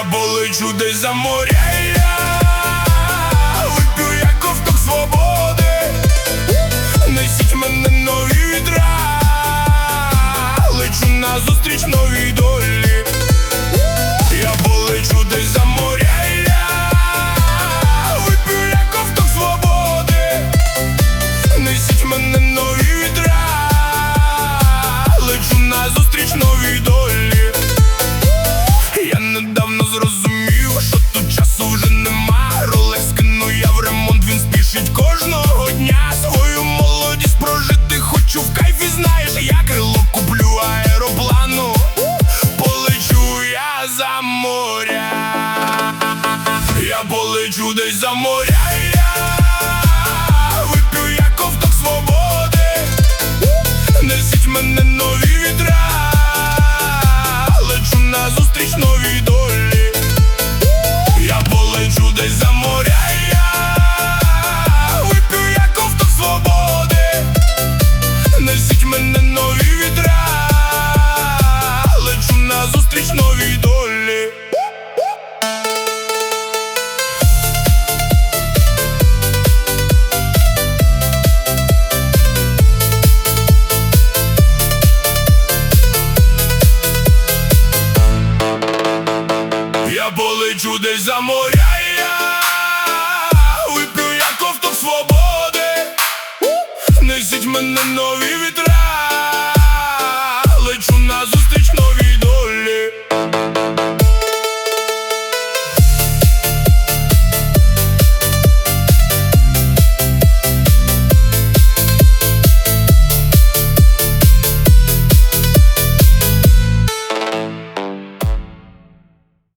полечу десь за моря, вип'ю я ковток свободи. Несіть мене нові вітра, лечу назустріч новій долі. Я полечу десь за моря, вип'ю я ковток свободи. Несіть мене нові вітра, лечу назустріч новій долі. Я недавно зрозумів, що тут часу вже нема. Ролекс скину я в ремонт, він спішить кожного дня. Свою молодість прожити хочу в кайфі, знаєш. Я крило куплю аероплану, полечу я за моря. Я полечу десь за моря, вип'ю я ковток свободи. Несіть мене нові вітра, лечу назустріч новій долі. Я полечу десь за моря, вип'ю я ковток свободи. Несіть мене нові вітра, лечу назустріч новій долі. Я полечу десь за моря, вип'ю я ковток свободи. Несіть мене нові вітра,